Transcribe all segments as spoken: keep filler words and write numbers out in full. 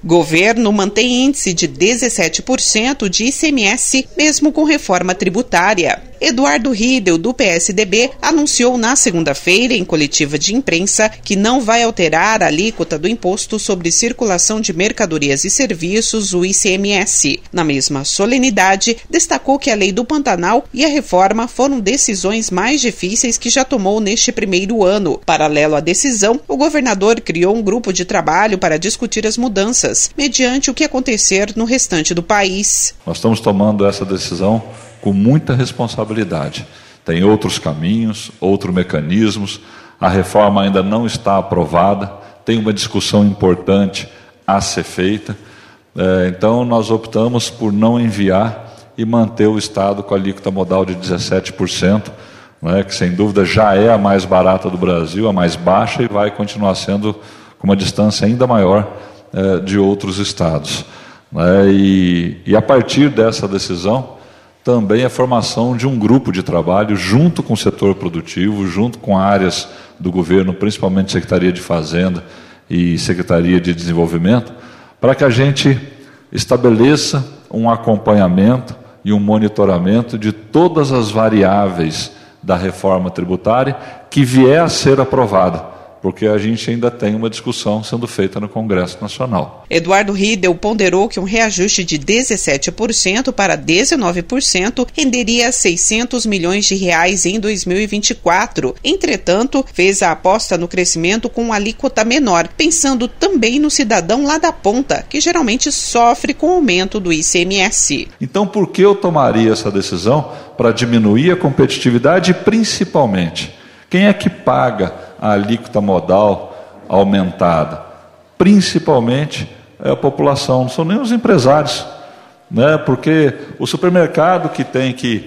Governo mantém índice de dezessete por cento de I C M S, mesmo com reforma tributária. Eduardo Riedel, do P S D B, anunciou na segunda-feira, em coletiva de imprensa, que não vai alterar a alíquota do Imposto sobre Circulação de Mercadorias e Serviços, o I C M S. Na mesma solenidade, destacou que a Lei do Pantanal e a reforma foram decisões mais difíceis que já tomou neste primeiro ano. Paralelo à decisão, o governador criou um grupo de trabalho para discutir as mudanças, mediante o que acontecer no restante do país. Nós estamos tomando essa decisão com muita responsabilidade. Tem outros caminhos, outros mecanismos, a reforma ainda não está aprovada, tem uma discussão importante a ser feita, é, então nós optamos por não enviar e manter o Estado com a alíquota modal de dezessete por cento, né, que sem dúvida já é a mais barata do Brasil, a mais baixa, e vai continuar sendo com uma distância ainda maior é, de outros estados. Né, e, e a partir dessa decisão, também a formação de um grupo de trabalho junto com o setor produtivo, junto com áreas do governo, principalmente Secretaria de Fazenda e Secretaria de Desenvolvimento, para que a gente estabeleça um acompanhamento e um monitoramento de todas as variáveis da reforma tributária que vier a ser aprovada, porque a gente ainda tem uma discussão sendo feita no Congresso Nacional. Eduardo Riedel ponderou que um reajuste de dezessete por cento para dezenove por cento renderia seiscentos milhões de reais em dois mil e vinte e quatro. Entretanto, fez a aposta no crescimento com uma alíquota menor, pensando também no cidadão lá da ponta, que geralmente sofre com o aumento do I C M S. Então, por que eu tomaria essa decisão? Para diminuir a competitividade e, principalmente, quem é que paga a alíquota modal aumentada? Principalmente é a população, não são nem os empresários, né? Porque o supermercado que tem que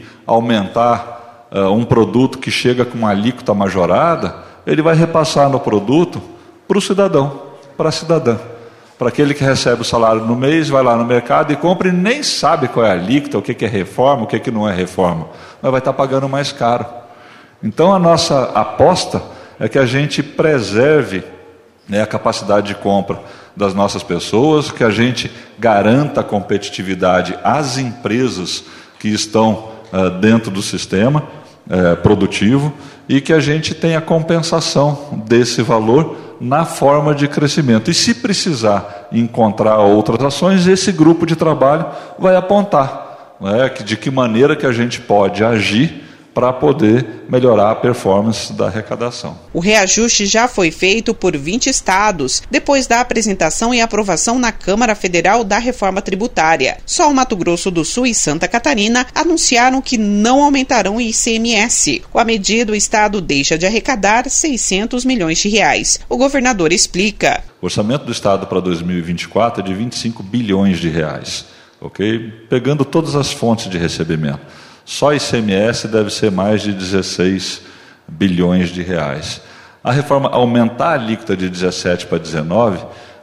aumentar uh, um produto que chega com uma alíquota majorada, ele vai repassar no produto para o cidadão, para a cidadã. Para aquele que recebe o salário no mês, vai lá no mercado e compra e nem sabe qual é a alíquota, o que é reforma, o que não é reforma, mas vai estar pagando mais caro. Então a nossa aposta é que a gente preserve, né, a capacidade de compra das nossas pessoas, que a gente garanta a competitividade às empresas que estão uh, dentro do sistema uh, produtivo e que a gente tenha compensação desse valor na forma de crescimento. E se precisar encontrar outras ações, esse grupo de trabalho vai apontar, né, de que maneira que a gente pode agir para poder melhorar a performance da arrecadação. O reajuste já foi feito por vinte estados, depois da apresentação e aprovação na Câmara Federal da reforma tributária. Só o Mato Grosso do Sul e Santa Catarina anunciaram que não aumentarão o I C M S. Com a medida, o estado deixa de arrecadar seiscentos milhões de reais. O governador explica. O orçamento do estado para dois mil e vinte e quatro é de vinte e cinco bilhões de reais, ok? Pegando todas as fontes de recebimento. Só I C M S deve ser mais de dezesseis bilhões de reais. A reforma, aumentar a alíquota de dezessete para dezenove,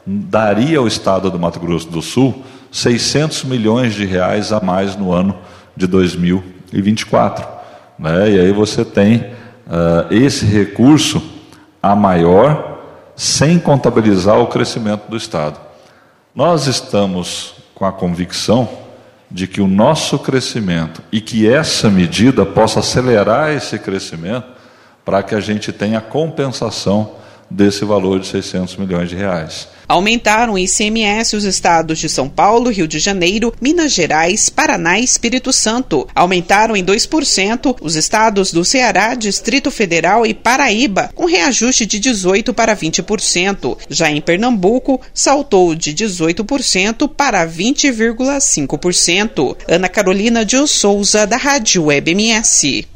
daria ao estado do Mato Grosso do Sul seiscentos milhões de reais a mais no ano de dois mil e vinte e quatro. Né? E aí você tem uh, esse recurso a maior, sem contabilizar o crescimento do estado. Nós estamos com a convicção de que o nosso crescimento e que essa medida possa acelerar esse crescimento para que a gente tenha compensação desse valor de seiscentos milhões de reais. Aumentaram o I C M S os estados de São Paulo, Rio de Janeiro, Minas Gerais, Paraná e Espírito Santo. Aumentaram em dois por cento os estados do Ceará, Distrito Federal e Paraíba, com reajuste de dezoito por cento para vinte por cento. Já em Pernambuco, saltou de dezoito por cento para vinte vírgula cinco por cento. Ana Carolina de Souza, da Rádio Web M S.